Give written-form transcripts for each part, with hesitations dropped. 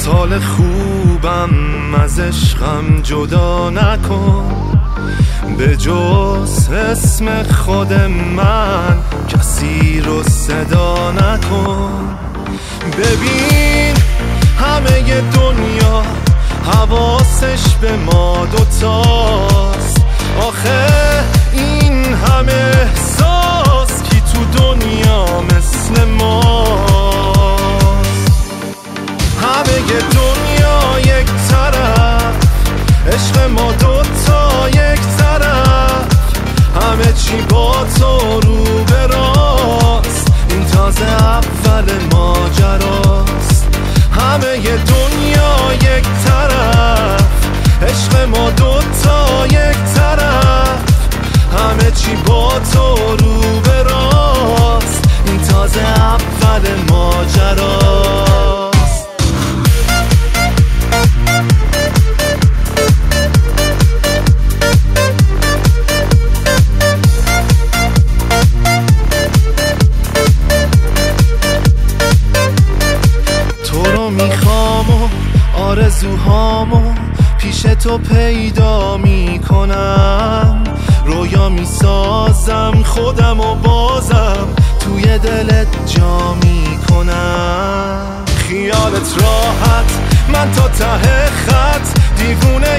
سال خوبم از عشقم جدا نکن، به جز اسم خود من کسی رو صدا نکن. ببین همه دنیا حواسش به ما دوتاست، آخه این همه احساس کی تو دنیا مثل ماست. همه دنیا یک طرف، عشق ما دوتا یک طرف، همه چی با تو رو به راست، این تازه اول ماجراست. همه دنیا یک طرف، عشق ما دوتا یک طرف، همه چی با تو رو به راست، این تازه اول ماجراست. میخوام و آرزوهامو پیش تو پیدا میکنم، رویا میسازم خودم و بازم توی دلت جا میکنم. خیالت راحت من تا ته خط دیوونه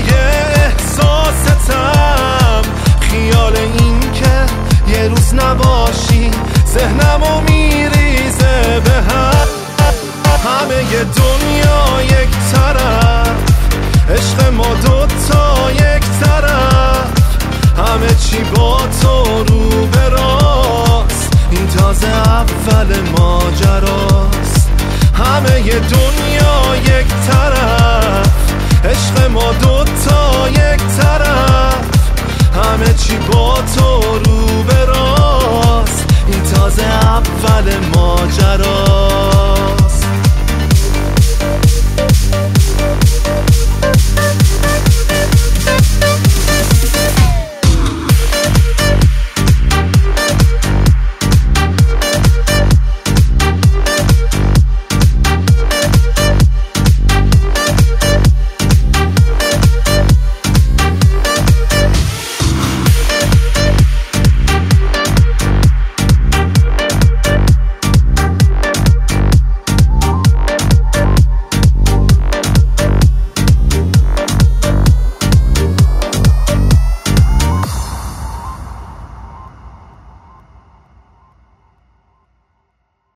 احساستم، خیال این که یه روز نباشی ذهنمو میریزه به هم. همه دنیا یک طرف، عشق ما دوتا یک طرف، همه چی با تو رو به راست، این تازه اول ماجراست. همه دنیا یک طرف، عشق ما دوتا یک طرف، همه چی با تو رو به راست، این تازه اول ماجراست.